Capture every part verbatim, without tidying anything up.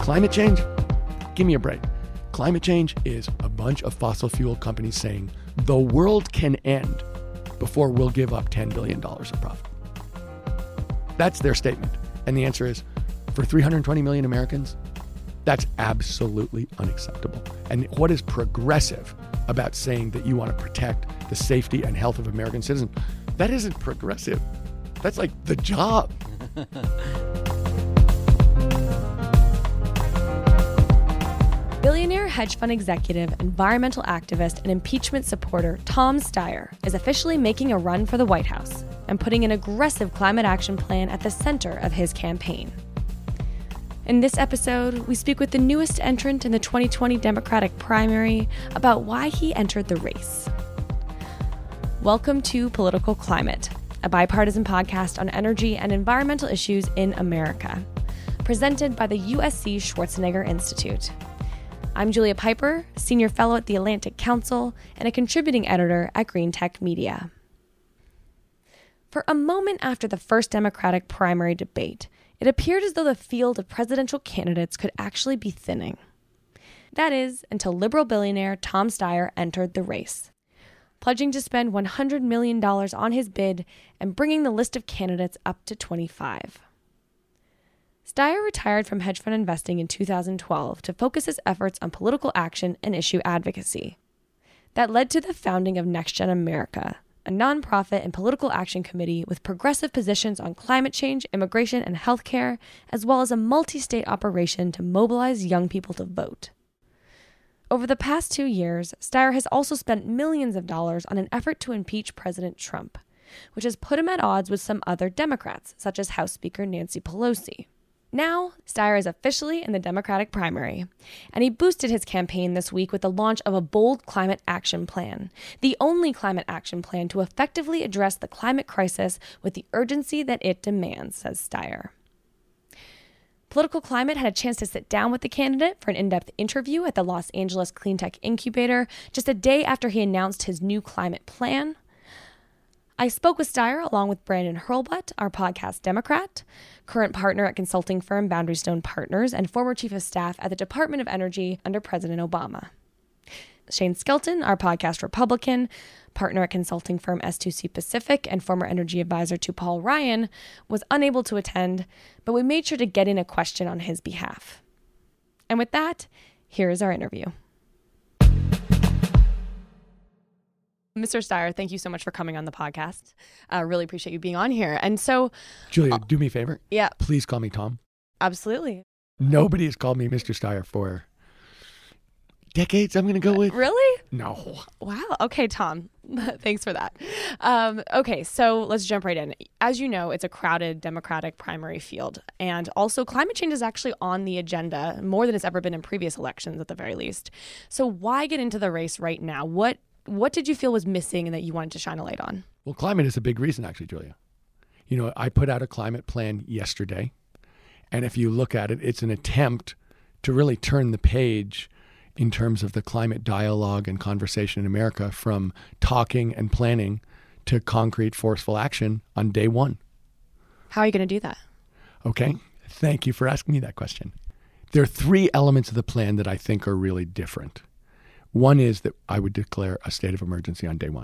Climate change? Give me a break. Climate change is a bunch of fossil fuel companies saying the world can end before we'll give up ten billion dollars of profit. That's their statement. And the answer is, for three hundred twenty million Americans, that's absolutely unacceptable. And what is progressive about saying that you want to protect the safety and health of American citizens? That isn't progressive. That's like the job. Billionaire hedge fund executive, environmental activist, and impeachment supporter Tom Steyer is officially making a run for the White House and putting an aggressive climate action plan at the center of his campaign. In this episode, we speak with the newest entrant in the twenty twenty Democratic primary about why he entered the race. Welcome to Political Climate, a bipartisan podcast on energy and environmental issues in America, presented by the U S C Schwarzenegger Institute. I'm Julia Piper, Senior Fellow at the Atlantic Council and a contributing editor at Green Tech Media. For a moment after the first Democratic primary debate, it appeared as though the field of presidential candidates could actually be thinning. That is, until liberal billionaire Tom Steyer entered the race, pledging to spend one hundred million dollars on his bid and bringing the list of candidates up to twenty-five. Steyer retired from hedge fund investing in two thousand twelve to focus his efforts on political action and issue advocacy. That led to the founding of NextGen America, a nonprofit and political action committee with progressive positions on climate change, immigration, and healthcare, as well as a multi-state operation to mobilize young people to vote. Over the past two years, Steyer has also spent millions of dollars on an effort to impeach President Trump, which has put him at odds with some other Democrats, such as House Speaker Nancy Pelosi. Now, Steyer is officially in the Democratic primary, and he boosted his campaign this week with the launch of a bold climate action plan, the only climate action plan to effectively address the climate crisis with the urgency that it demands, says Steyer. Political Climate had a chance to sit down with the candidate for an in-depth interview at the Los Angeles Clean Tech Incubator just a day after he announced his new climate plan. I spoke with Steyer along with Brandon Hurlbut, our podcast Democrat, current partner at consulting firm Boundary Stone Partners, and former chief of staff at the Department of Energy under President Obama. Shane Skelton, our podcast Republican, partner at consulting firm S two C Pacific, and former energy advisor to Paul Ryan, was unable to attend, but we made sure to get in a question on his behalf. And with that, here is our interview. Mister Steyer, thank you so much for coming on the podcast. I uh, really appreciate you being on here. And so... Julia, uh, do me a favor. Yeah. Please call me Tom. Absolutely. Nobody has called me Mister Steyer for decades, I'm going to go with. Uh, really? No. Wow. Okay, Tom. Thanks for that. Um, okay, so let's jump right in. As you know, it's a crowded Democratic primary field. And also, climate change is actually on the agenda more than it's ever been in previous elections, at the very least. So why get into the race right now? What What did you feel was missing and that you wanted to shine a light on? Well, climate is a big reason, actually, Julia. You know, I put out a climate plan yesterday. And if you look at it, it's an attempt to really turn the page in terms of the climate dialogue and conversation in America from talking and planning to concrete, forceful action on day one. How are you going to do that? Okay. Thank you for asking me that question. There are three elements of the plan that I think are really different. One is that I would declare a state of emergency on day one.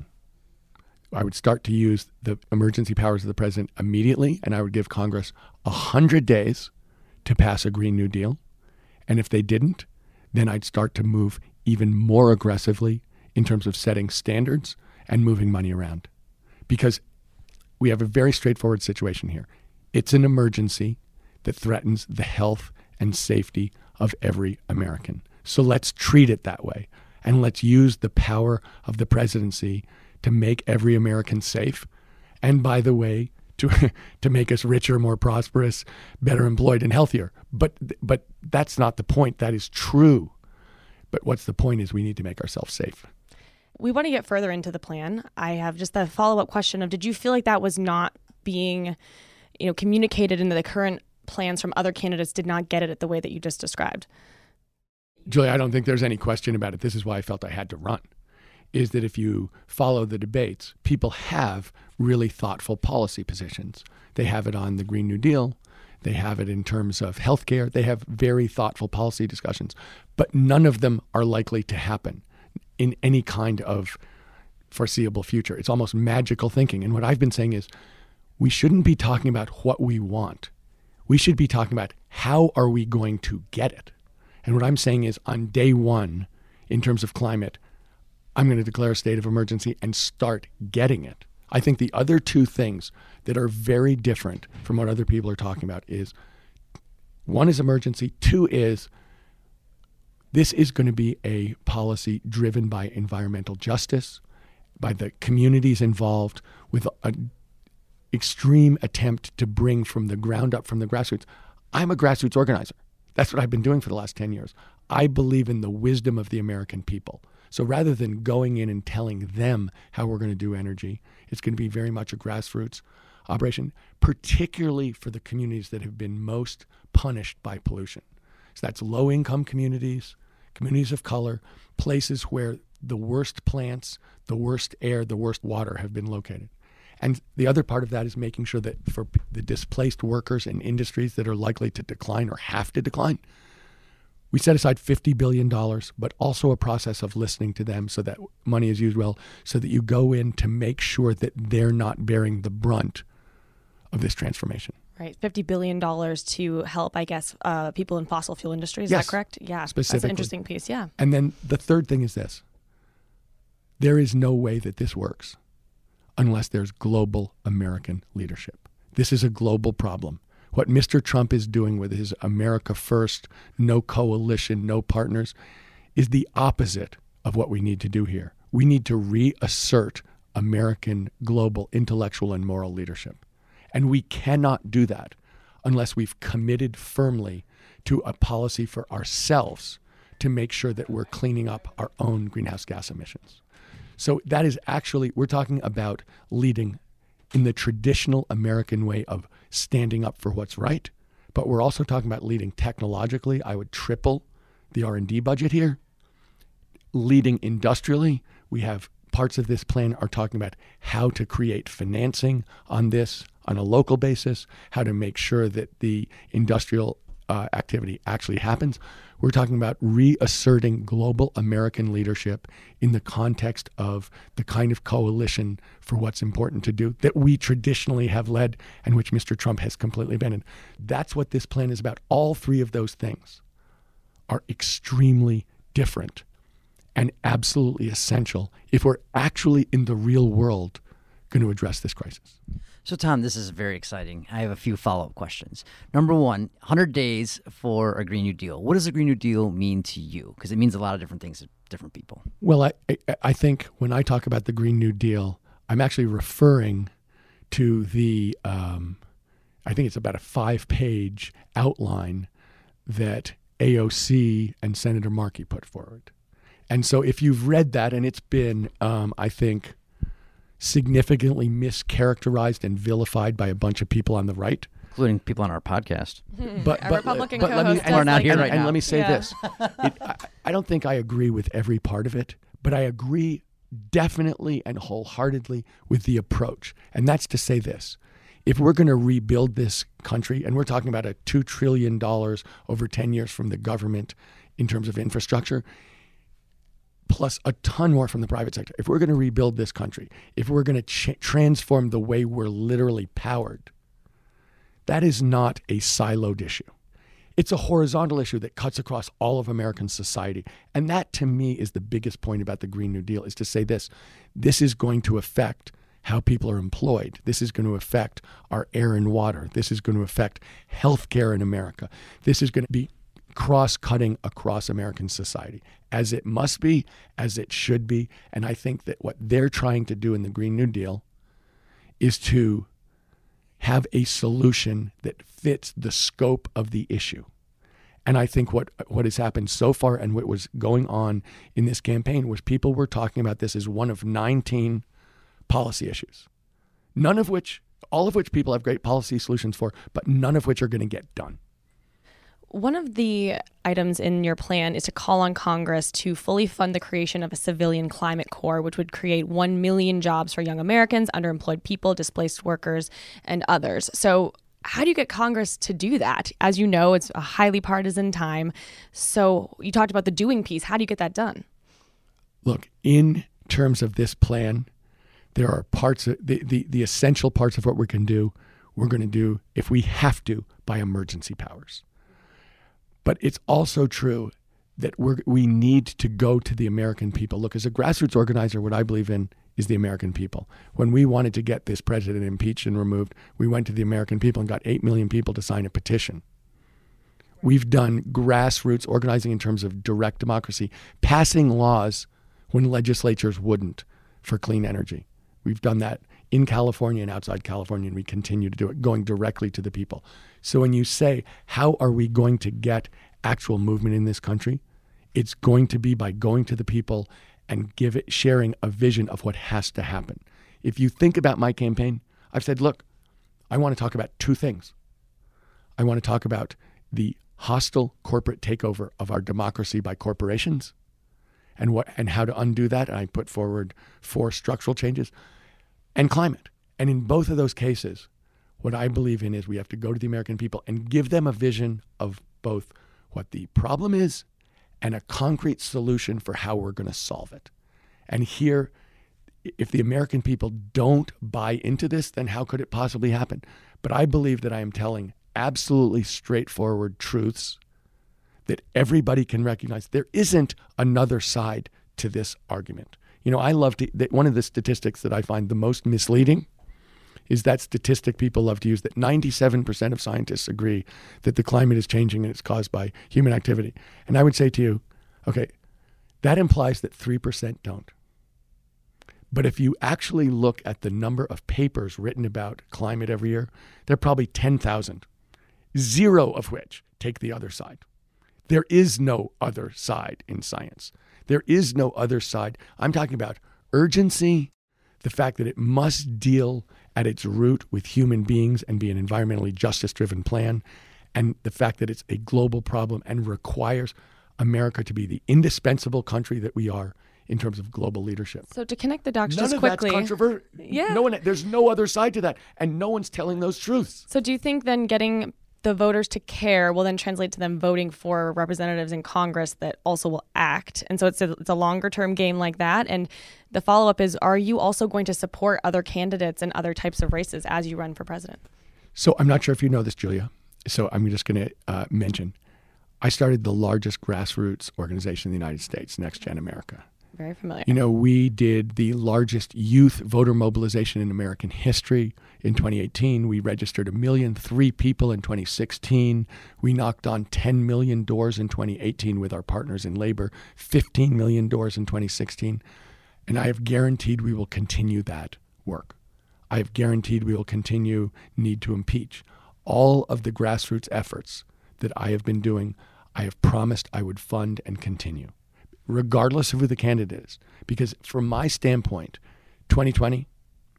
I would start to use the emergency powers of the president immediately, and I would give Congress one hundred days to pass a Green New Deal. And if they didn't, then I'd start to move even more aggressively in terms of setting standards and moving money around. Because we have a very straightforward situation here. It's an emergency that threatens the health and safety of every American. So let's treat it that way. And let's use the power of the presidency to make every American safe. And by the way, to to make us richer, more prosperous, better employed, and healthier. But but that's not the point. That is true. But what's the point is we need to make ourselves safe. We want to get further into the plan. I have just a follow-up question of, did you feel like that was not being, you know, communicated into the current plans from other candidates did not get it the way that you just described? Julia, I don't think there's any question about it. This is why I felt I had to run, is that if you follow the debates, people have really thoughtful policy positions. They have it on the Green New Deal. They have it in terms of healthcare. They have very thoughtful policy discussions, but none of them are likely to happen in any kind of foreseeable future. It's almost magical thinking. And what I've been saying is we shouldn't be talking about what we want. We should be talking about how are we going to get it. And what I'm saying is on day one, in terms of climate, I'm going to declare a state of emergency and start getting it. I think the other two things that are very different from what other people are talking about is, one is emergency, two is this is going to be a policy driven by environmental justice, by the communities involved, with an extreme attempt to bring from the ground up, from the grassroots. I'm a grassroots organizer. That's what I've been doing for the last ten years. I believe in the wisdom of the American people. So rather than going in and telling them how we're going to do energy, it's going to be very much a grassroots operation, particularly for the communities that have been most punished by pollution. So that's low-income communities, communities of color, places where the worst plants, the worst air, the worst water have been located. And the other part of that is making sure that for the displaced workers in industries that are likely to decline or have to decline, we set aside fifty billion dollars, but also a process of listening to them so that money is used well, so that you go in to make sure that they're not bearing the brunt of this transformation. Right, fifty billion dollars to help, I guess, uh, people in fossil fuel industries. Is Yes, that correct? Yeah, specifically. That's an interesting piece, yeah. And then the third thing is this. There is no way that this works unless there's global American leadership. This is a global problem. What Mister Trump is doing with his America First, no coalition, no partners, is the opposite of what we need to do here. We need to reassert American global intellectual and moral leadership. And we cannot do that unless we've committed firmly to a policy for ourselves to make sure that we're cleaning up our own greenhouse gas emissions. So that is actually, we're talking about leading in the traditional American way of standing up for what's right, but we're also talking about leading technologically. I would triple the R and D budget here. Leading industrially, we have parts of this plan are talking about how to create financing on this on a local basis, how to make sure that the industrial uh, activity actually happens. We're talking about reasserting global American leadership in the context of the kind of coalition for what's important to do that we traditionally have led and which Mister Trump has completely abandoned. That's what this plan is about. All three of those things are extremely different and absolutely essential if we're actually in the real world going to address this crisis. So, Tom, this is very exciting. I have a few follow-up questions. Number one, one hundred days for a Green New Deal. What does a Green New Deal mean to you? Because it means a lot of different things to different people. Well, I, I, I think when I talk about the Green New Deal, I'm actually referring to the, um, I think it's about a five-page outline that A O C and Senator Markey put forward. And so if you've read that, and it's been, um, I think, significantly mischaracterized and vilified by a bunch of people on the right, including people on our podcast. But, Our but, Republican but let me, co-host and, are not like here and, right and now. let me say Yeah. this. It, I, I don't think I agree with every part of it, but I agree definitely and wholeheartedly with the approach. And that's to say this. If we're going to rebuild this country, and we're talking about a two trillion dollars over ten years from the government in terms of infrastructure, plus a ton more from the private sector. If we're going to rebuild this country, if we're going to ch- transform the way we're literally powered, that is not a siloed issue. It's a horizontal issue that cuts across all of American society. And that, to me, is the biggest point about the Green New Deal, is to say this. This is going to affect how people are employed. This is going to affect our air and water. This is going to affect healthcare in America. This is going to be cross-cutting across American society, as it must be, as it should be. And I think that what they're trying to do in the Green New Deal is to have a solution that fits the scope of the issue. And I think what what has happened so far and what was going on in this campaign was people were talking about this as one of nineteen policy issues, none of which, all of which people have great policy solutions for, but none of which are going to get done. One of the items in your plan is to call on Congress to fully fund the creation of a civilian climate corps, which would create one million jobs for young Americans, underemployed people, displaced workers, and others. So How do you get Congress to do that? As you know, it's a highly partisan time. So you talked about the doing piece. How do you get that done? Look, in terms of this plan, there are parts of the, the, the essential parts of what we can do, we're going to do, if we have to, by emergency powers. But it's also true that we're, we need to go to the American people. Look, as a grassroots organizer, what I believe in is the American people. When we wanted to get this president impeached and removed, we went to the American people and got eight million people to sign a petition. We've done grassroots organizing in terms of direct democracy, passing laws when legislatures wouldn't for clean energy. We've done that in California and outside California, and we continue to do it, going directly to the people. So when you say, how are we going to get actual movement in this country? It's going to be by going to the people and give it, sharing a vision of what has to happen. If you think about my campaign, I've said, look, I want to talk about two things. I want to talk about the hostile corporate takeover of our democracy by corporations and what and how to undo that. And I put forward four structural changes, and climate. And in both of those cases, what I believe in is we have to go to the American people and give them a vision of both what the problem is and a concrete solution for how we're going to solve it. And here, if the American people don't buy into this, then how could it possibly happen? But I believe that I am telling absolutely straightforward truths that everybody can recognize. There isn't another side to this argument. You know, I love to, that one of the statistics that I find the most misleading is that statistic people love to use, that ninety-seven percent of scientists agree that the climate is changing and it's caused by human activity. And I would say to you, okay, that implies that three percent don't. But if you actually look at the number of papers written about climate every year, there are probably ten thousand, zero of which take the other side. There is no other side in science. There is no other side. I'm talking about urgency, the fact that it must deal at its root with human beings and be an environmentally justice-driven plan, and the fact that it's a global problem and requires America to be the indispensable country that we are in terms of global leadership. So to connect the dots None just of quickly. that's controversial. Yeah. No one, there's no other side to that, and no one's telling those truths. So do you think then getting the voters to care will then translate to them voting for representatives in Congress that also will act? And so it's a, it's a longer term game like that. And the follow up is, are you also going to support other candidates in other types of races as you run for president? So I'm not sure if you know this, Julia. So I'm just going to uh, mention, I started the largest grassroots organization in the United States, Next Gen America. Very familiar. You know, we did the largest youth voter mobilization in American history in twenty eighteen. We registered a million three people in twenty sixteen. We knocked on ten million doors in twenty eighteen with our partners in labor, fifteen million doors in twenty sixteen. And I have guaranteed we will continue that work. I have guaranteed we will continue need to impeach. All of the grassroots efforts that I have been doing, I have promised I would fund and continue, regardless of who the candidate is. Because from my standpoint, twenty twenty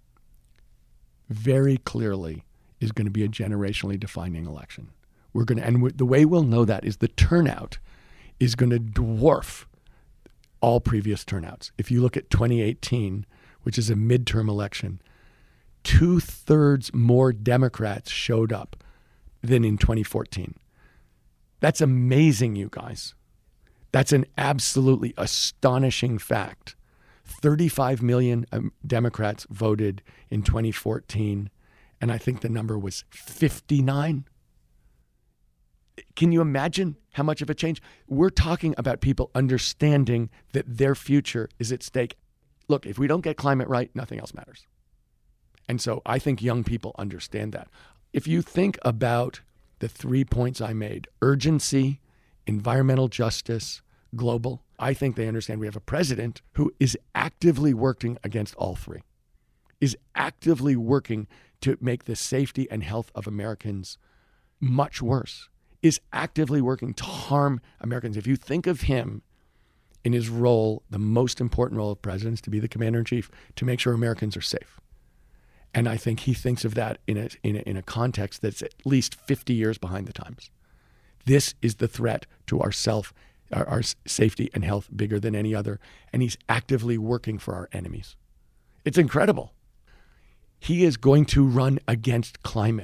very clearly is going to be a generationally defining election. We're going to, and the way we'll know that is the turnout is going to dwarf all previous turnouts. If you look at twenty eighteen, which is a midterm election, two-thirds more Democrats showed up than in twenty fourteen. That's amazing, you guys. That's an absolutely astonishing fact. thirty-five million um, Democrats voted in twenty fourteen, and I think the number was fifty-nine. Can you imagine how much of a change? We're talking about people understanding that their future is at stake. Look, if we don't get climate right, nothing else matters. And so I think young people understand that. If you think about the three points I made, urgency, environmental justice, global, I think they understand we have a president who is actively working against all three, is actively working to make the safety and health of Americans much worse, is actively working to harm Americans. If you think of him in his role, the most important role of presidents, to be the commander-in-chief, to make sure Americans are safe. And I think he thinks of that in a, in a, in a context that's at least fifty years behind the times. This is the threat to our self, our, our safety and health bigger than any other. And he's actively working for our enemies. It's incredible. He is going to run against climate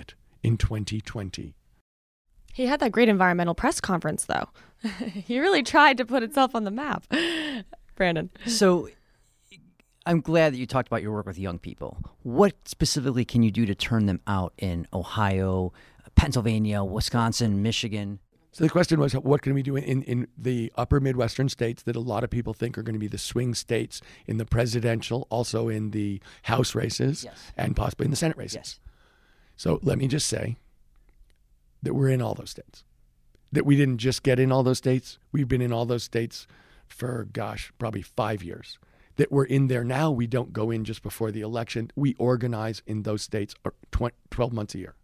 in twenty twenty. He had that great environmental press conference, though. He really tried to put itself on the map. Brandon. So I'm glad that you talked about your work with young people. What specifically can you do to turn them out in Ohio, Pennsylvania, Wisconsin, Michigan? So the question was, what can we do in, in the upper Midwestern states that a lot of people think are going to be the swing states in the presidential, also in the House races, Yes. and possibly in the Senate races? Yes. So let me just say that we're in all those states. That we didn't just get in all those states. We've been in all those states for, gosh, probably five years. That we're in there now. We don't go in just before the election. We organize in those states twelve months a year.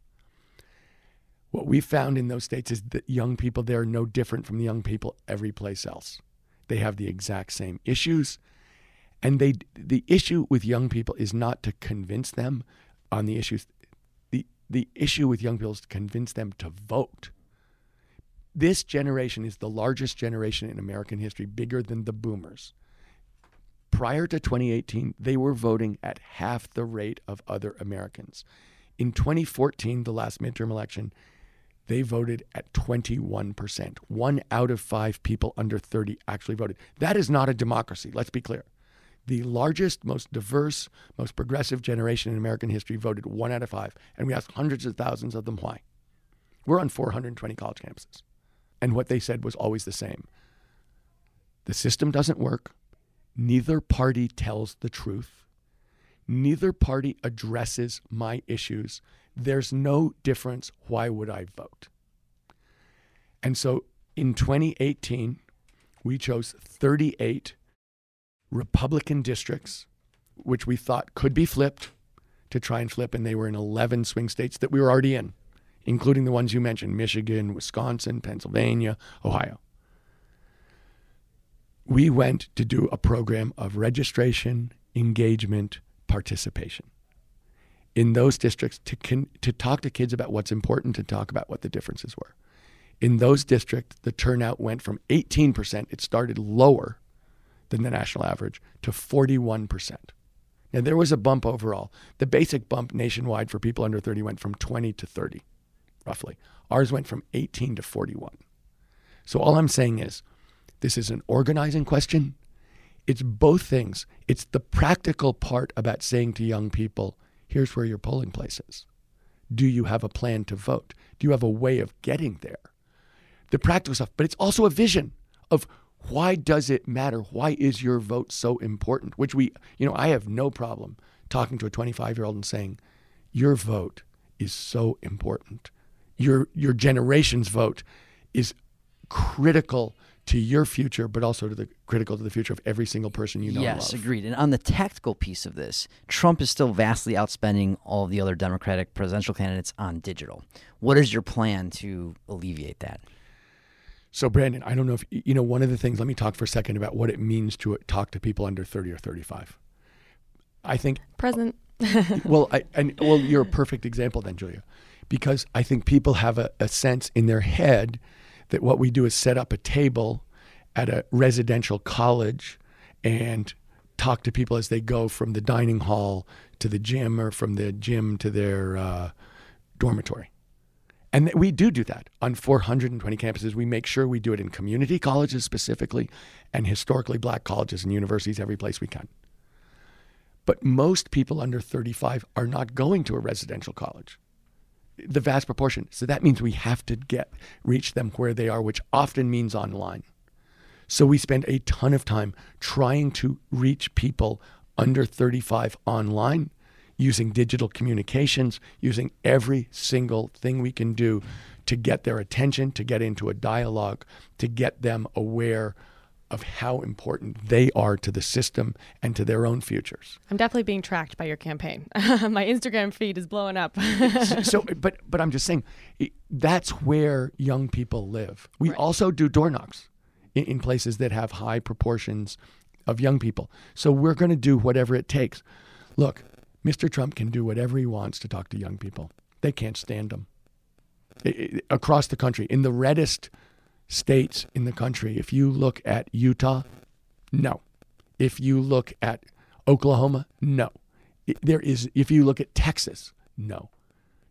What we found in those states is that young people there are no different from the young people every place else. They have the exact same issues. And they the issue with young people is not to convince them on the issues. The, the issue with young people is to convince them to vote. This generation is the largest generation in American history, bigger than the boomers. Prior to twenty eighteen, they were voting at half the rate of other Americans. In twenty fourteen, the last midterm election, they voted at twenty-one percent. One out of five people under thirty actually voted. That is not a democracy, let's be clear. The largest, most diverse, most progressive generation in American history voted one out of five. And we asked hundreds of thousands of them why. We're on four hundred twenty college campuses. And what they said was always the same. The system doesn't work. Neither party tells the truth. Neither party addresses my issues. There's no difference. Why would I vote? And so in twenty eighteen, we chose thirty-eight Republican districts, which we thought could be flipped to try and flip, and they were in eleven swing states that we were already in, including the ones you mentioned, Michigan, Wisconsin, Pennsylvania, Ohio. We went to do a program of registration, engagement, participation in those districts to con- to talk to kids about what's important, to talk about what the differences were. In those districts, the turnout went from eighteen percent, it started lower than the national average, to forty-one percent. Now, there was a bump overall. The basic bump nationwide for people under thirty went from twenty to thirty, roughly. Ours went from eighteen to forty-one. So all I'm saying is, this is an organizing question. It's both things. It's the practical part about saying to young people, here's where your polling place is. Do you have a plan to vote? Do you have a way of getting there? The practical stuff, but it's also a vision of why does it matter? Why is your vote so important? Which we, you know, I have no problem talking to a twenty-five-year-old and saying, your vote is so important. Your your generation's vote is critical to your future, but also to the critical to the future of every single person you know Yes, and love. agreed. And on the tactical piece of this, Trump is still vastly outspending all of the other Democratic presidential candidates on digital. What is your plan to alleviate that? So, Brandon, I don't know if, you know, one of the things, let me talk for a second about what it means to talk to people under thirty or thirty-five. I think... Present. well, I, and well, you're a perfect example then, Julia, because I think people have a, a sense in their head that what we do is set up a table at a residential college and talk to people as they go from the dining hall to the gym or from the gym to their uh, dormitory. And we do do that on four hundred twenty campuses. We make sure we do it in community colleges specifically and historically black colleges and universities, every place we can. But most people under thirty-five are not going to a residential college. The vast proportion. So that means we have to get reach them where they are, which often means online. So we spend a ton of time trying to reach people under thirty-five online, using digital communications, using every single thing we can do to get their attention, to get into a dialogue, to get them aware of how important they are to the system and to their own futures. I'm definitely being tracked by your campaign. My Instagram feed is blowing up. so, so, but but I'm just saying, that's where young people live. We Right. also do door knocks in, in places that have high proportions of young people. So we're going to do whatever it takes. Look, Mister Trump can do whatever he wants to talk to young people. They can't stand him. It, it, across the country, in the reddest states in the country, if you look at Utah, no. If you look at Oklahoma, no. It, there is. If you look at Texas, no.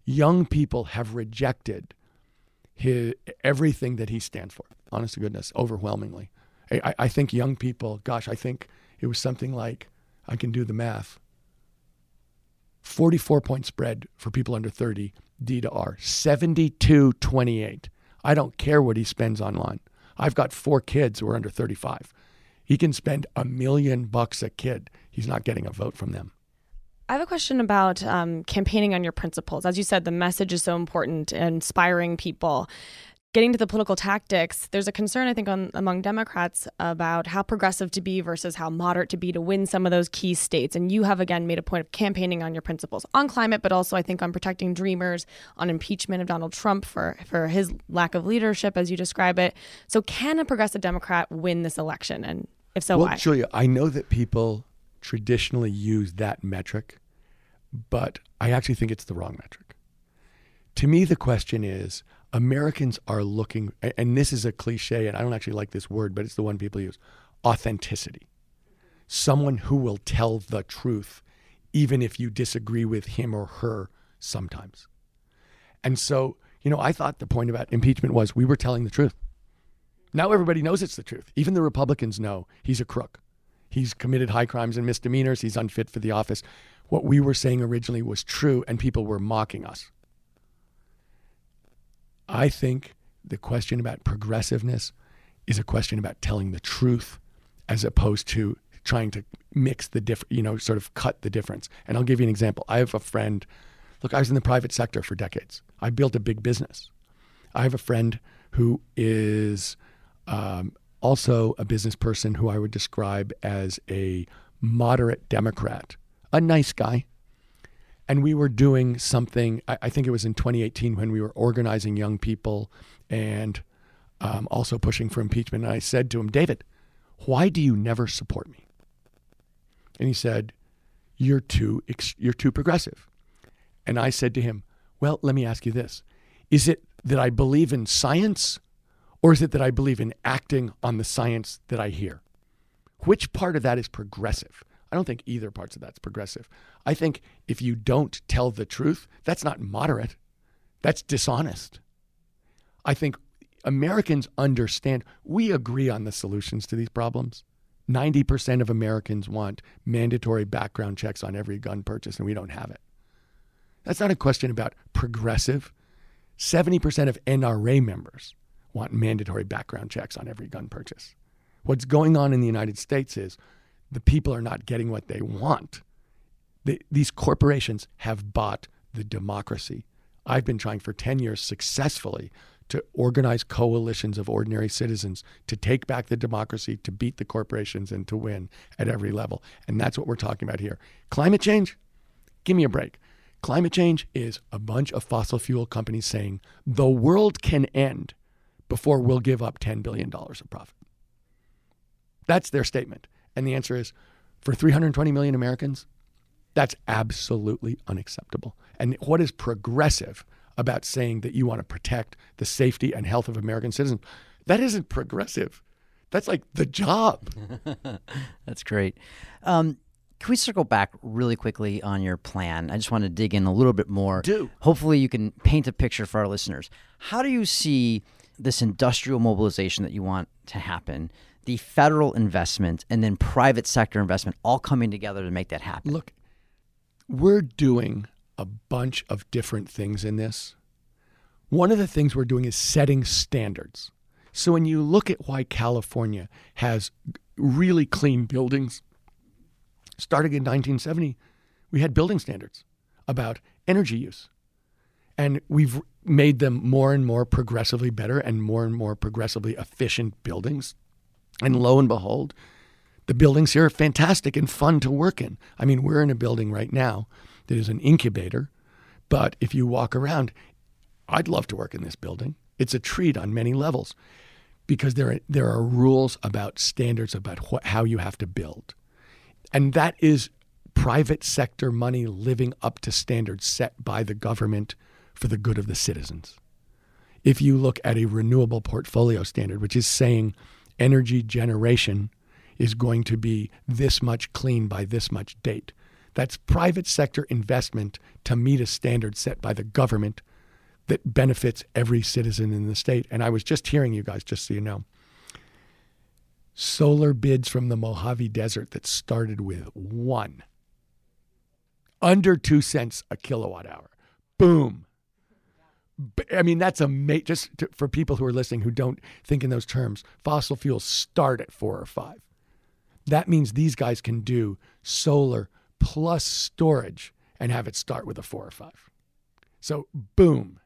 young people have rejected his, everything that he stands for. Honest to goodness, overwhelmingly. I, I think young people, gosh, I think it was something like, I can do the math, forty-four point spread for people under thirty, D to R, seventy-two twenty-eight. I don't care what he spends online. I've got four kids who are under thirty-five. He can spend a million bucks a kid. He's not getting a vote from them. I have a question about um, campaigning on your principles. As you said, the message is so important, inspiring people. Getting to the political tactics, there's a concern, I think, on, among Democrats about how progressive to be versus how moderate to be to win some of those key states. And you have, again, made a point of campaigning on your principles on climate, but also, I think, on protecting dreamers, on impeachment of Donald Trump for, for his lack of leadership, as you describe it. So can a progressive Democrat win this election? And if so, well, why? Julia, I know that people traditionally use that metric, but I actually think it's the wrong metric. To me, the question is, Americans are looking, and this is a cliche, and I don't actually like this word, but it's the one people use, authenticity. Someone who will tell the truth, even if you disagree with him or her sometimes. And so, you know, I thought the point about impeachment was we were telling the truth. Now everybody knows it's the truth. Even the Republicans know he's a crook. He's committed high crimes and misdemeanors. He's unfit for the office. What we were saying originally was true, and people were mocking us. I think the question about progressiveness is a question about telling the truth as opposed to trying to mix the diff, you know, sort of cut the difference. And I'll give you an example. I have a friend, look, I was in the private sector for decades. I built a big business. I have a friend who is um, also a business person who I would describe as a moderate Democrat, a nice guy. And we were doing something, I, I think it was in twenty eighteen when we were organizing young people and um, also pushing for impeachment. And I said to him, David, why do you never support me? And he said, you're too, you're too progressive. And I said to him, well, let me ask you this. Is it that I believe in science, or is it that I believe in acting on the science that I hear? Which part of that is progressive? I don't think either parts of that's progressive. I think if you don't tell the truth, that's not moderate. That's dishonest. I think Americans understand, we agree on the solutions to these problems. ninety percent of Americans want mandatory background checks on every gun purchase, and we don't have it. That's not a question about progressive. seventy percent of N R A members want mandatory background checks on every gun purchase. What's going on in the United States is the people are not getting what they want. They, these corporations have bought the democracy. I've been trying for ten years successfully to organize coalitions of ordinary citizens to take back the democracy, to beat the corporations, and to win at every level. And that's what we're talking about here. Climate change? Give me a break. Climate change is a bunch of fossil fuel companies saying the world can end before we'll give up ten billion dollars of profit. That's their statement. And the answer is, for three hundred twenty million Americans, that's absolutely unacceptable. And what is progressive about saying that you want to protect the safety and health of American citizens? That isn't progressive. That's like the job. That's great. Um, can we circle back really quickly on your plan? I just want to dig in a little bit more. Do. Hopefully you can paint a picture for our listeners. How do you see this industrial mobilization that you want to happen, the federal investment, and then private sector investment all coming together to make that happen? Look, we're doing a bunch of different things in this. One of the things we're doing is setting standards. So when you look at why California has really clean buildings, starting in nineteen seventy, we had building standards about energy use. And we've made them more and more progressively better and more and more progressively efficient buildings. And lo and behold, the buildings here are fantastic and fun to work in. I mean, we're in a building right now that is an incubator, but if you walk around, I'd love to work in this building. It's a treat on many levels because there are, there are rules about standards about what, how you have to build. And that is private sector money living up to standards set by the government for the good of the citizens. If you look at a renewable portfolio standard, which is saying energy generation is going to be this much clean by this much date, That's private sector investment to meet a standard set by the government that benefits every citizen in the state. And I was just hearing you guys, just so you know, solar bids from the Mojave Desert that started with one, under two cents a kilowatt hour. Boom. I mean, that's amazing. Just to, for people who are listening who don't think in those terms, fossil fuels start at four or five. That means these guys can do solar plus storage and have it start with a four or five. So boom.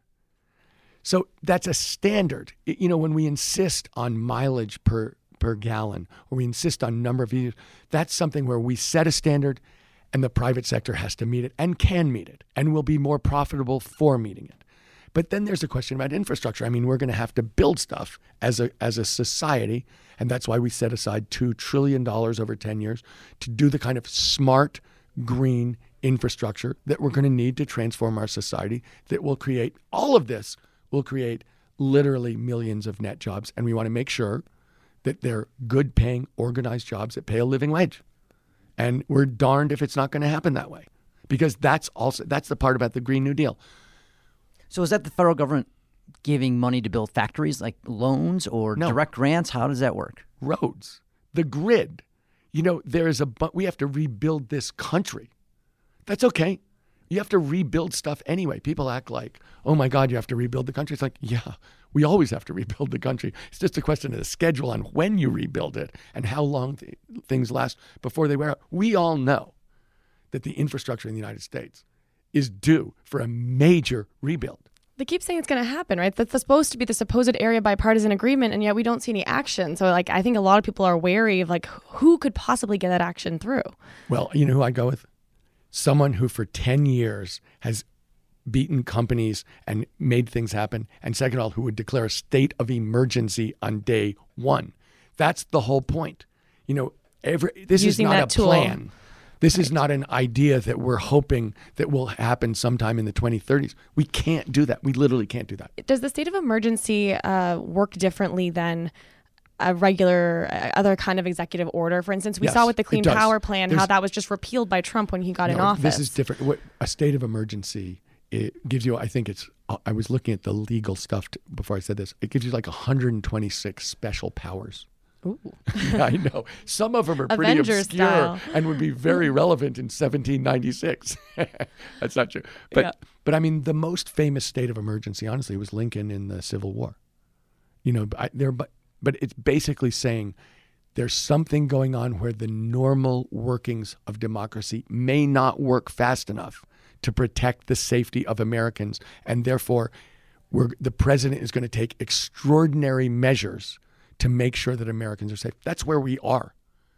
So that's a standard. You know, when we insist on mileage per, per gallon, or we insist on number of years, that's something where we set a standard and the private sector has to meet it and can meet it and will be more profitable for meeting it. But then there's a question about infrastructure. I mean, we're going to have to build stuff as a as a society, and that's why we set aside two trillion dollars over ten years to do the kind of smart, green infrastructure that we're going to need to transform our society that will create, all of this will create literally millions of net jobs. And we want to make sure that they're good paying, organized jobs that pay a living wage. And we're darned if it's not going to happen that way, because that's also, that's the part about the Green New Deal. So is that the federal government giving money to build factories, like loans or No. direct grants? How does that work? Roads, the grid. You know, there is a, but we have to rebuild this country. That's okay. You have to rebuild stuff anyway. People act like, oh my God, you have to rebuild the country. It's like, yeah, we always have to rebuild the country. It's just a question of the schedule on when you rebuild it and how long th- things last before they wear out. We all know that the infrastructure in the United States is due for a major rebuild. They keep saying it's going to happen, right? That's supposed to be the supposed area bipartisan agreement, and yet we don't see any action. So, like, I think a lot of people are wary of, like, who could possibly get that action through? Well, you know who I go with? Someone who for ten years has beaten companies and made things happen. And second of all, who would declare a state of emergency on day one. That's the whole point. You know, every this Using is not that a tool. plan. This Right. is not an idea that we're hoping that will happen sometime in the twenty thirties. We can't do that. We literally can't do that. Does the state of emergency uh, work differently than a regular uh, other kind of executive order? For instance, we Yes, saw with the it Clean does. Power Plan how There's- that was just repealed by Trump when he got in No, office. This is different. What, a state of emergency, it gives you, I think it's, I was looking at the legal stuff t- before I said this. It gives you like one hundred twenty-six special powers. Ooh. Yeah, I know. Some of them are pretty Avengers obscure style. and would be very relevant in seventeen ninety-six. That's not true. But, Yeah. but I mean, the most famous state of emergency, honestly, was Lincoln in the Civil War. You know, I, there, but, but it's basically saying there's something going on where the normal workings of democracy may not work fast enough to protect the safety of Americans. And therefore, we're, the president is going to take extraordinary measures to make sure that Americans are safe. That's where we are.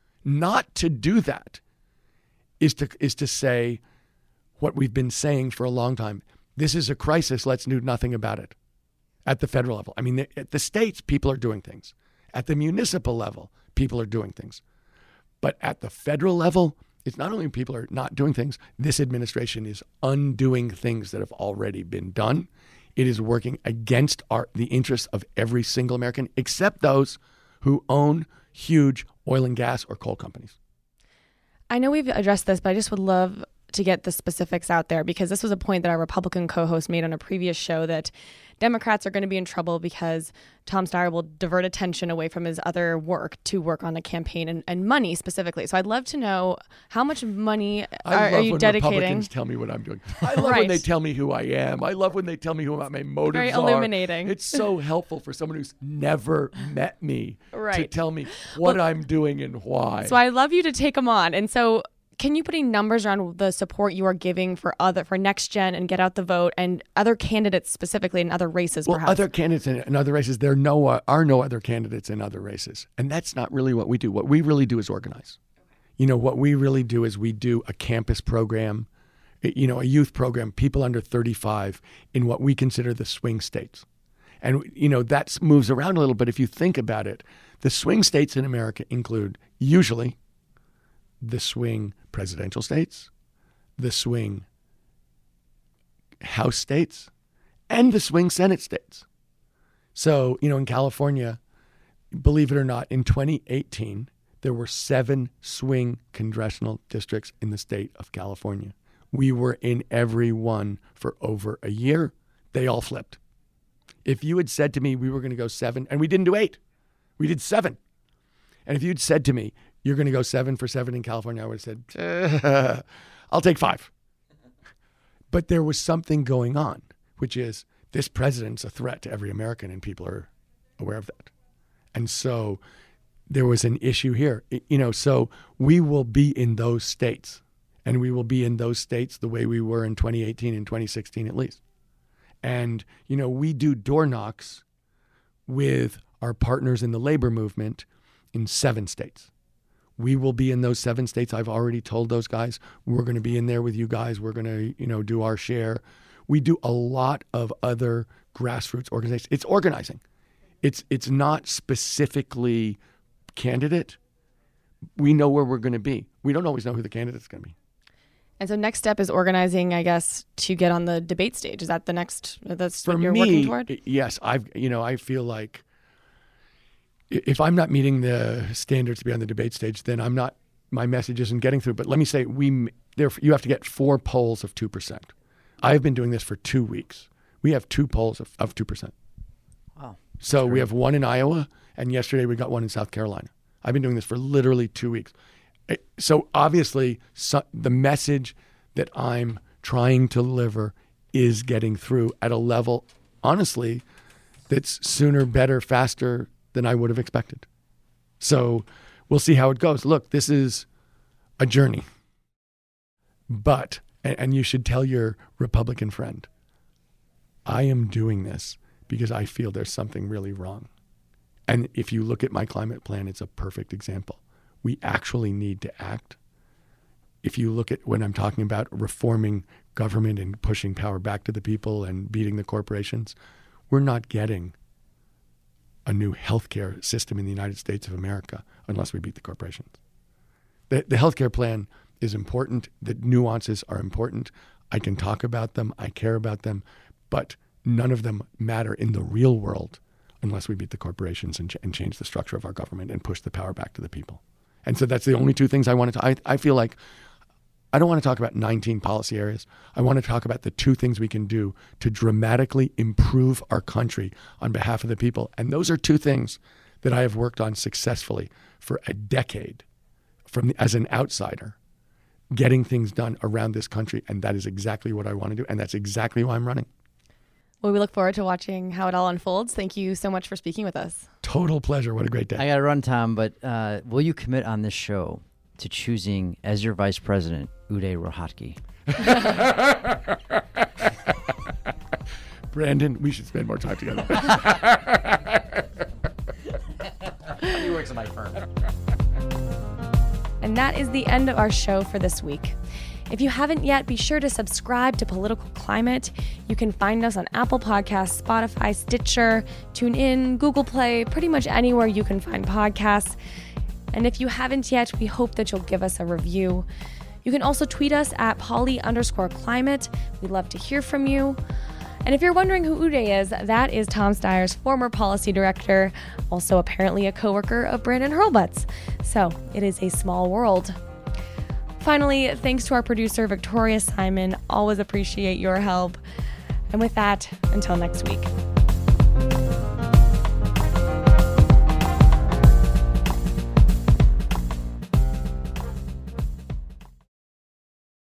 Not to do that is to is to say what we've been saying for a long time. This is a crisis. Let's do nothing about it. At the federal level. I mean, at the states, people are doing things. At the municipal level, people are doing things. But at the federal level, it's not only people are not doing things, this administration is undoing things that have already been done. It is working against our, the interests of every single American, except those who own huge oil and gas or coal companies. I know we've addressed this, but I just would love to get the specifics out there, because this was a point that our Republican co-host made on a previous show, that Democrats are going to be in trouble because Tom Steyer will divert attention away from his other work to work on the campaign and, and money specifically. So I'd love to know, how much money I are, love are you when dedicating? Republicans tell me what I'm doing. I love when Right. they tell me who I am. I love when they tell me who my motives Very are. illuminating. It's so helpful for someone who's never met me to Right. tell me what I'm doing and why. So I love you to take them on. And so can you put any numbers around the support you are giving for other for Next Gen and Get Out the Vote and other candidates specifically in other races, Well, perhaps? other candidates in, in other races, there no, uh, are no other candidates in other races. And that's not really what we do. What we really do is organize. You know, what we really do is we do a campus program, you know, a youth program, people under thirty-five in what we consider the swing states. And, you know, that moves around a little, but if you think about it, the swing states in America include usually the swing presidential states, the swing House states, and the swing Senate states. So, you know, in California, believe it or not, in twenty eighteen, There were seven swing congressional districts in the state of California. We were in every one for over a year. They all flipped. If you had said to me we were going to go seven, and we didn't do eight, we did seven. And if you'd said to me, you're going to go seven for seven in California, I would have said, uh, I'll take five. But there was something going on, which is this president's a threat to every American, and people are aware of that. And so there was an issue here. You know, so we will be in those states, and we will be in those states the way we were in twenty eighteen and twenty sixteen at least. And, you know, we do door knocks with our partners in the labor movement in seven states. We will be in those seven states. I've already told those guys, we're going to be in there with you guys. We're going to, you know, do our share. We do a lot of other grassroots organizations. It's organizing. It's it's not specifically candidate. We know where we're going to be. We don't always know who the candidate's going to be. And so next step is organizing, I guess, to get on the debate stage. Is that the next, that's For what you're me, working toward? Yes. I've, you know, I feel like if I'm not meeting the standards to be on the debate stage, then I'm not, my message isn't getting through. But let me say, we there you have to get four polls of two percent. I've been doing this for two weeks. We have two polls of, of two percent. Wow. So we have one in Iowa, and yesterday we got one in South Carolina. I've been doing this for literally two weeks. So obviously, so the message that I'm trying to deliver is getting through at a level, honestly, that's sooner, better, faster than I would have expected. So we'll see how it goes. Look, this is a journey. But, and, and you should tell your Republican friend, I am doing this because I feel there's something really wrong. And if you look at my climate plan, it's a perfect example. We actually need to act. If you look at when I'm talking about reforming government and pushing power back to the people and beating the corporations, we're not getting a new healthcare system in the United States of America unless we beat the corporations. The, the healthcare plan is important. The nuances are important. I can talk about them. I care about them. But none of them matter in the real world unless we beat the corporations and, ch- and change the structure of our government and push the power back to the people. And so that's the only two things I wanted to, I, I feel like I don't want to talk about nineteen policy areas. I want to talk about the two things we can do to dramatically improve our country on behalf of the people. And those are two things that I have worked on successfully for a decade from the, as an outsider, getting things done around this country. And that is exactly what I want to do. And that's exactly why I'm running. Well, we look forward to watching how it all unfolds. Thank you so much for speaking with us. Total pleasure. What a great day. I got to run, Tom, but uh, will you commit on this show to choosing as your vice president Uday Rohatgi? Brandon, we should spend more time together. He works at my firm. And that is the end of our show for this week. If you haven't yet, be sure to subscribe to Political Climate. You can find us on Apple Podcasts, Spotify, Stitcher, TuneIn, Google Play, pretty much anywhere you can find podcasts. And if you haven't yet, we hope that you'll give us a review. You can also tweet us at Polly underscore climate. We'd love to hear from you. And if you're wondering who Uday is, that is Tom Steyer's former policy director, also apparently a coworker of Brandon Hurlbut's. So it is a small world. Finally, thanks to our producer, Victoria Simon. Always appreciate your help. And with that, until next week.